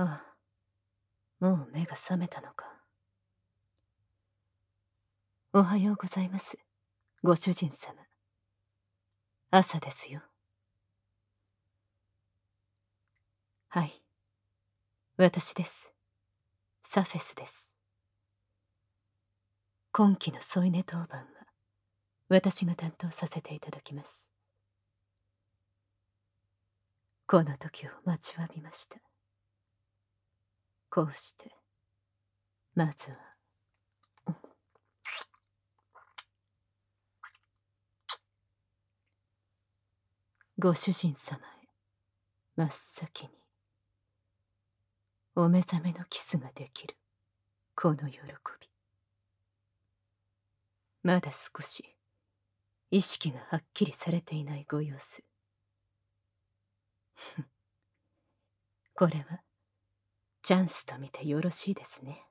ああ、もう目が覚めたのか。おはようございます、ご主人様。朝ですよ。はい。私です。サフェスです。今期の添い寝当番は、私が担当させていただきます。この時を待ちわびました。こうして、まずは、ご主人様へ、真っ先に、お目覚めのキスができる、この喜び。まだ少し、意識がはっきりされていないご様子。これは、チャンスと見てよろしいですね。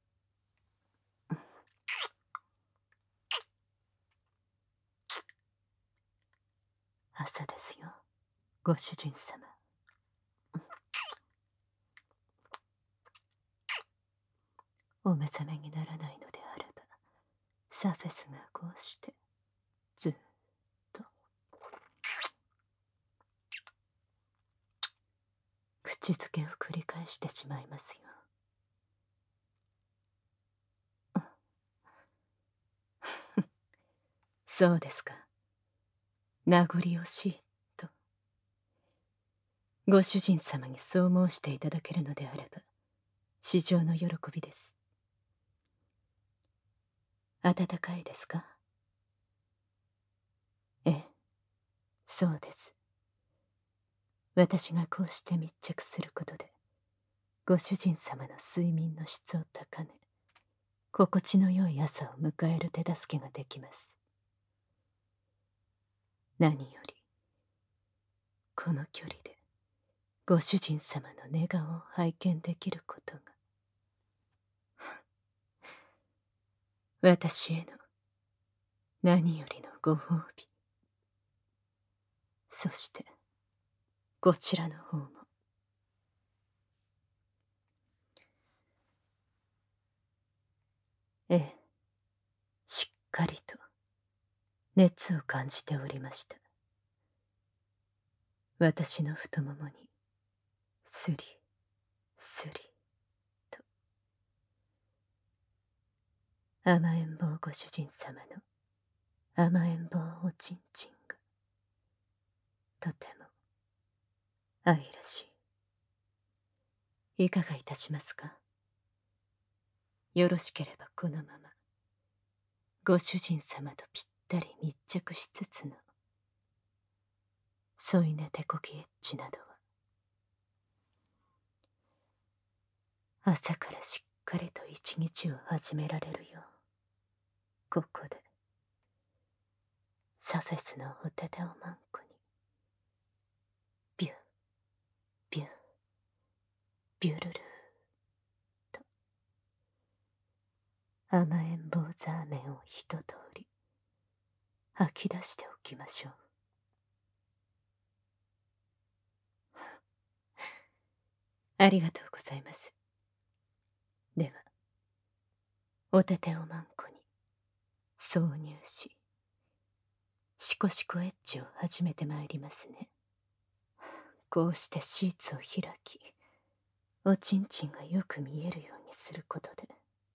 朝ですよ、ご主人様。お目覚めにならないのであれば、サフェスがこうして、ずっと、口づけを繰り返してしまいますよ。そうですか。名残惜しいと。ご主人様にそう申していただけるのであれば、至上の喜びです。温かいですか？ええ、そうです。私がこうして密着することで、ご主人様の睡眠の質を高め、心地の良い朝を迎える手助けができます。何より、この距離で、ご主人様の寝顔を拝見できることが、私への何よりのご褒美。そして、こちらの方も。ええ、しっかりと熱を感じておりました。私の太ももにスリスリと。甘えん坊ご主人様の甘えん坊おちんちんがとても愛らしい。いかがいたしますか？よろしければこのままご主人様とぴったり密着しつつの添い寝手こぎエッチなどは、朝からしっかりと一日を始められるよう、ここでサフェスのお手手をまんこにビュービュービュルルーと甘えん坊ザーメンを一通り吐き出しておきましょう。ありがとうございます。では、お手手をまんこに挿入し、シコシコエッジを始めてまいりますね。こうしてシーツを開き、おちんちんがよく見えるようにすることで、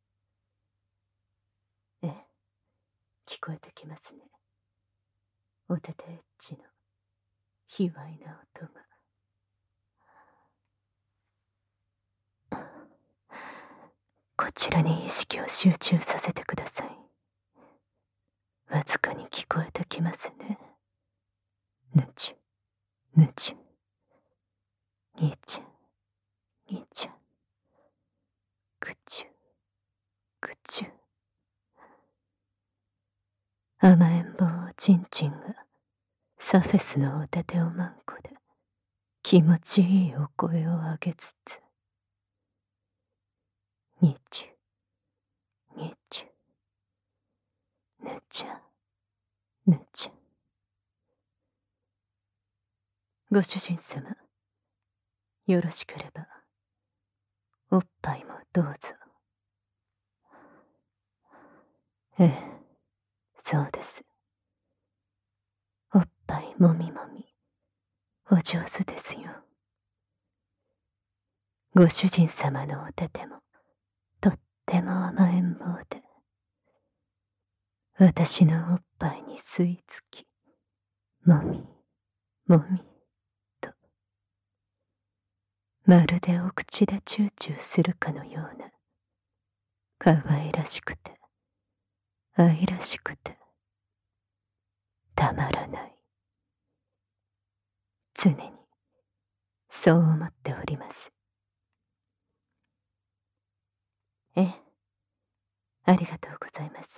ええ、聞こえてきますね。お手手エッジの卑猥な音が。こちらに意識を集中させてください。わずかに聞こえてきますね。ぬちゅ、ぬちゅ。にちゃ、にちゃ。くちゅ、くちゅ。甘えん坊おちんちんがサフェスのお手手をまんこで気持ちいいお声を上げつつ、にちゅ、にちゅ。ぬちゃ、ぬちゃ。ご主人様、よろしければおっぱいもどうぞ。ええ、そうです。おっぱいもみもみ、お上手ですよ。ご主人様のお手手も、とっても甘えん坊で、私のおっぱいに吸い付き、もみ、もみ、と、まるでお口でチューチューするかのような、可愛らしくて、愛らしくて、たまらない。常に、そう思っております。ええ、ありがとうございます。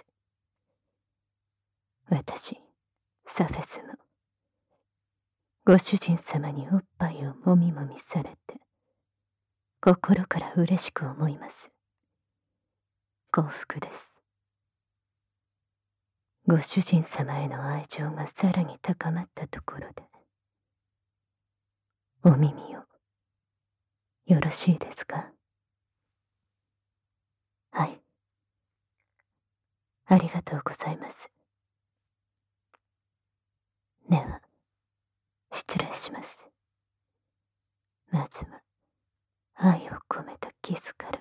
私、サフェスも、ご主人様におっぱいをもみもみされて、心から嬉しく思います。幸福です。ご主人様への愛情がさらに高まったところで、お耳を、よろしいですか？はい。ありがとうございます。では、失礼します。まずは、愛を込めたキスから。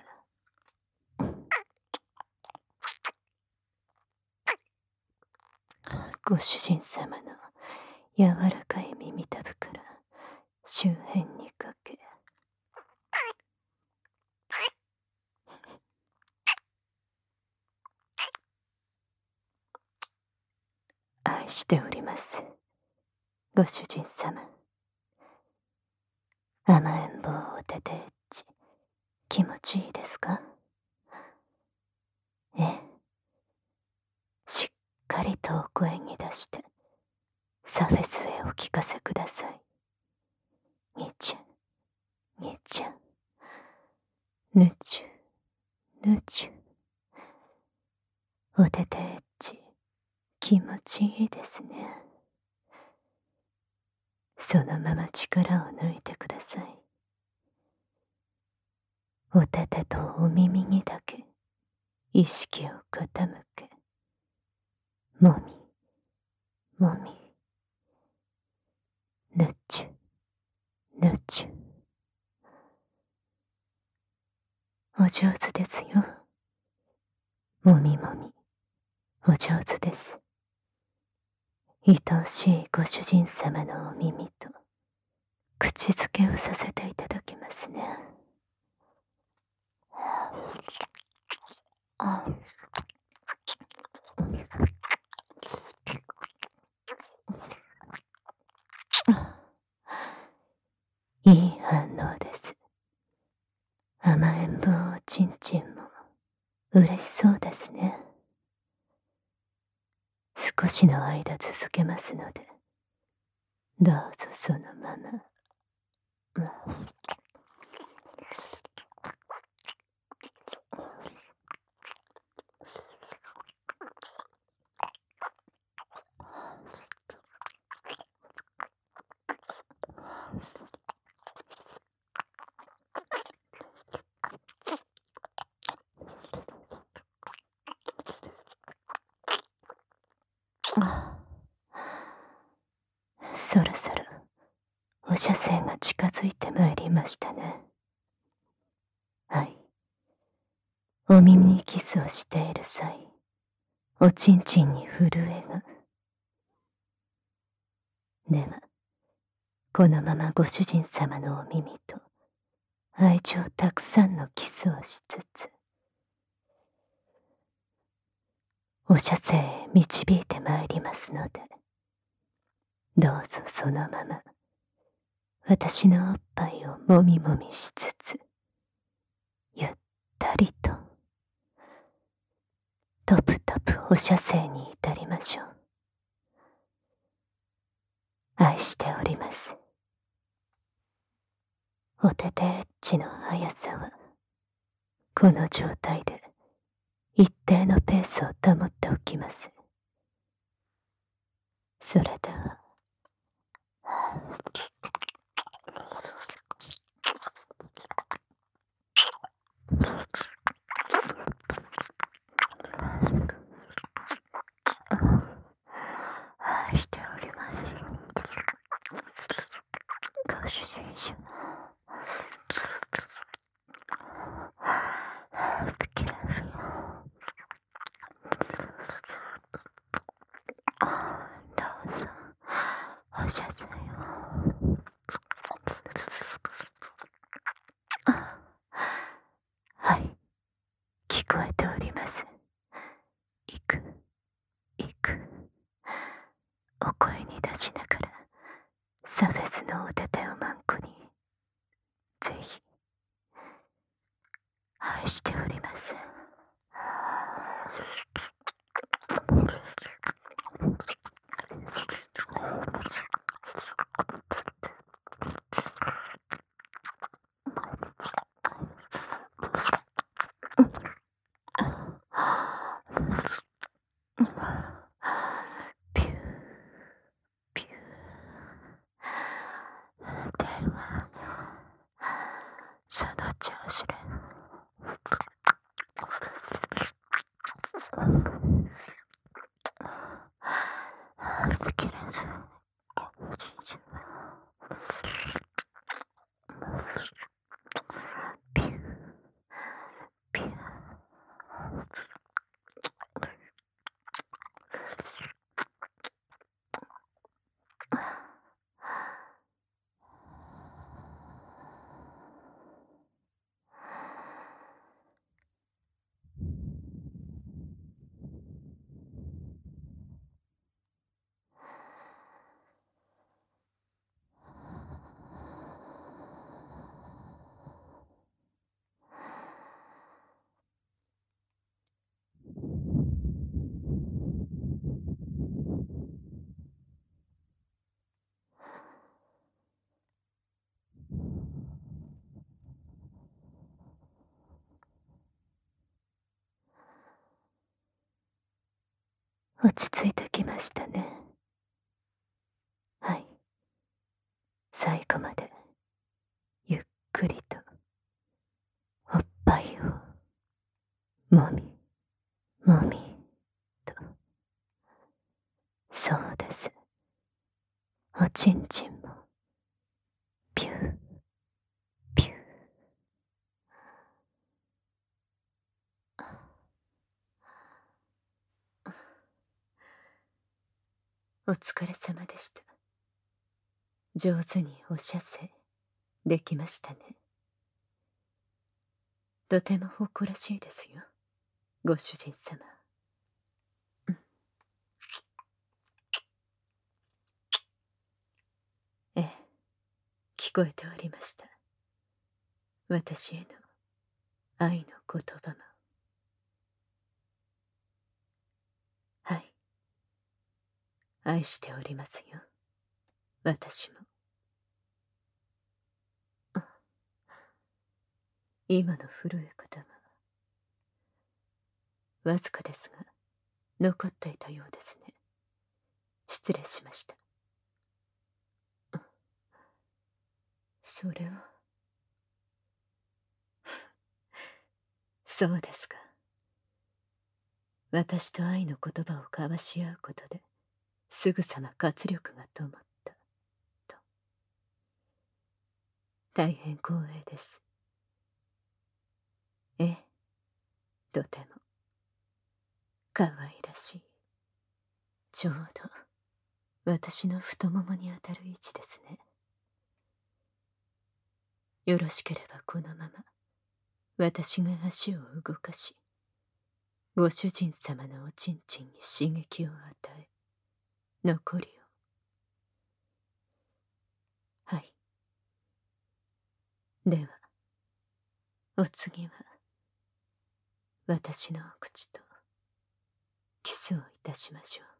ご主人様の柔らかい耳たぶから周辺にかけ、愛しております。ご主人様。甘えん坊お手でエッチ、気持ちいいですか？ええ。しっかりとお声に出して、サフェスへお聞かせください。にちゃん、にちゃん。ぬちゅ、ぬちゅ。お手でエッチ、気持ちいいですね。そのまま力を抜いてください。お手手とお耳にだけ意識を傾け、もみ、もみ、ぬちゅ、ぬちゅ。お上手ですよ。もみもみ、お上手です。愛おしいご主人様のお耳と口づけをさせていただきますね。あ、いい反応です。甘えん坊おちんちんも嬉しそうですね。少しの間続けますので、どうぞそのまま。そろそろお射精が近づいてまいりましたね。はい。お耳にキスをしている際、おちんちんに震えが。では、このままご主人様のお耳と愛情たくさんのキスをしつつ、お射精へ導いてまいりますので、どうぞそのまま私のおっぱいをもみもみしつつ、ゆったりとトプトプお射精に至りましょう。愛しております。お手でエッチの速さは、この状態で一定のペースを保っておきます。それでは、 愛しております。ピューピュー。ではその調子で吹き出すピューピュー。落ち着いてきましたね。はい。最後までゆっくりとおっぱいをもみもみと。そうです。おちんちんもピューピュー。お疲れ様でした。上手にお射精できましたね。とても誇らしいですよ、ご主人様。ええ、聞こえておりました。私への愛の言葉も。はい。愛しておりますよ、私も。今の震え方はわずかですが残っていたようですね。失礼しました。それはそうですか。私と愛の言葉を交わし合うことですぐさま活力が止まったと。大変光栄です。ええ、とても可愛らしい。ちょうど私の太ももにあたる位置ですね。よろしければこのまま私が足を動かし、ご主人様のおちんちんに刺激を与え、残りを。はい。ではお次は私のお口とキスをいたしましょう。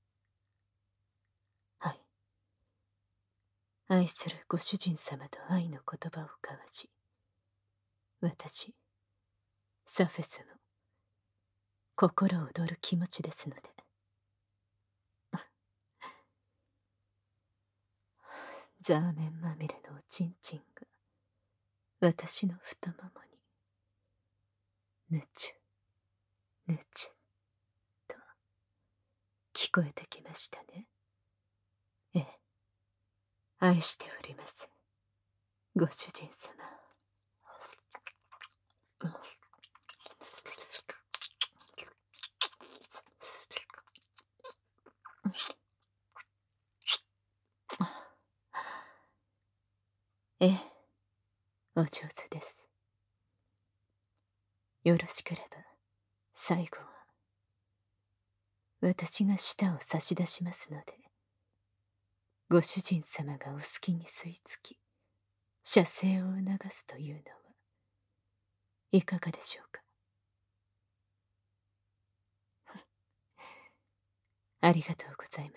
はい。愛するご主人様と愛の言葉を交わし、私サフェスの心躍る気持ちですので。ザーメンまみれのおちんちんが私の太ももにぬちゅぬちゅと聞こえてきましたね。ええ、愛しております、ご主人様。ええ、お上手です。よろしければ最後は私が舌を差し出しますので、ご主人様がお好きに吸い付き射精を促すというのはいかがでしょうか。ありがとうございます。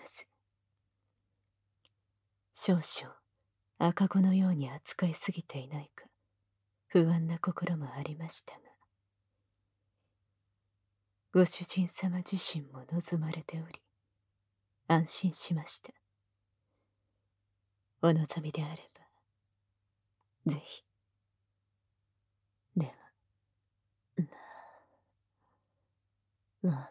少々赤子のように扱いすぎていないか不安な心もありましたが、ご主人様自身も望まれており安心しました。お望みであればぜひ。ではどうぞ。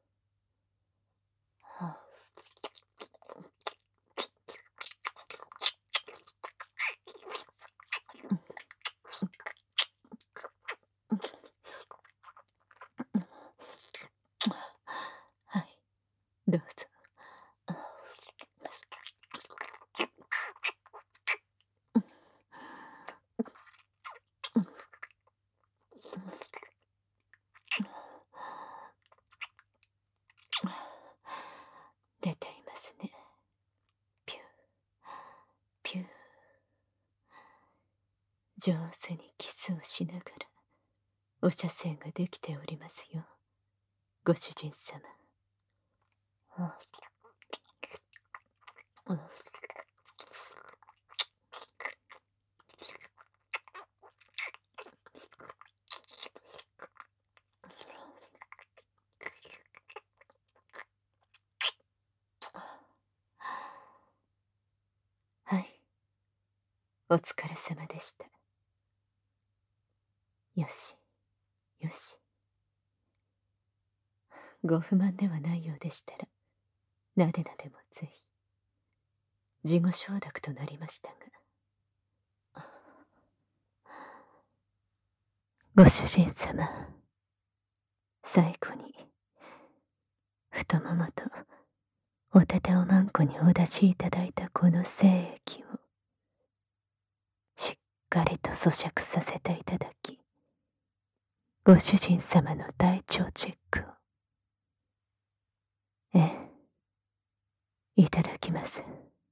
はい、どうぞ。出ていますね。ピューピュー。上手にキスをしながらお射精ができておりますよ、ご主人様。はい、お疲れ様でした。よしよし。ご不満ではないようでしたらなでなでもぜひ。事後承諾となりましたが、ご主人様、最後に太ももとおてておまんこにお出しいただいたこの精液をしっかりと咀嚼させていただき、ご主人様の体調チェックを。ええ、いただきます。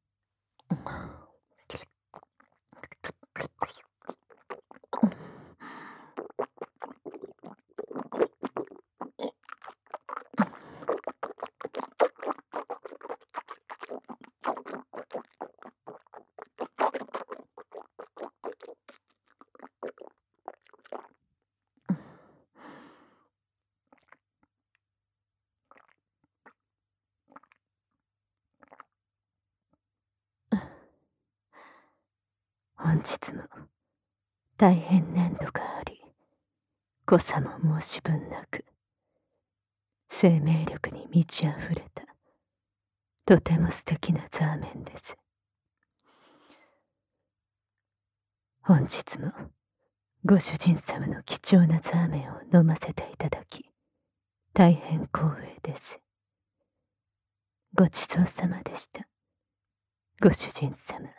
本日も大変粘度があり、濃さも申し分なく、生命力に満ち溢れたとても素敵なザーメンです。本日もご主人様の貴重なザーメンを飲ませていただき大変光栄です。ごちそうさまでした、ご主人様。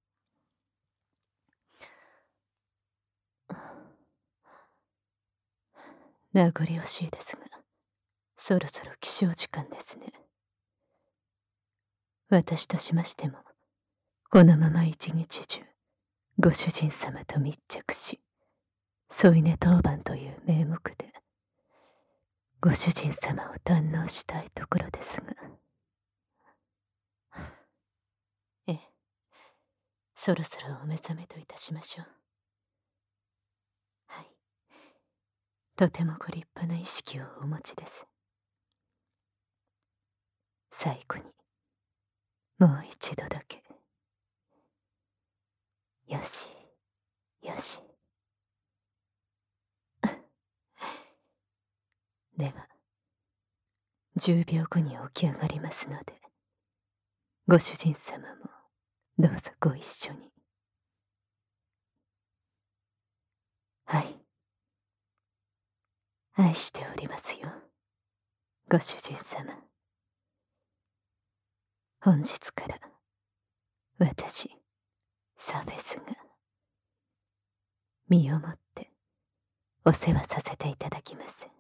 名残惜しいですが、そろそろ起床時間ですね。私としましても、このまま一日中、ご主人様と密着し、添い寝当番という名目で、ご主人様を堪能したいところですが。ええ、そろそろお目覚めといたしましょう。はい、とてもご立派な意識をお持ちです。最後にもう一度だけ。よしよし。では10秒後に起き上がりますので、ご主人様もどうぞご一緒に。はい、愛しておりますよ、ご主人様。本日から私サフェスが身をもってお世話させていただきます。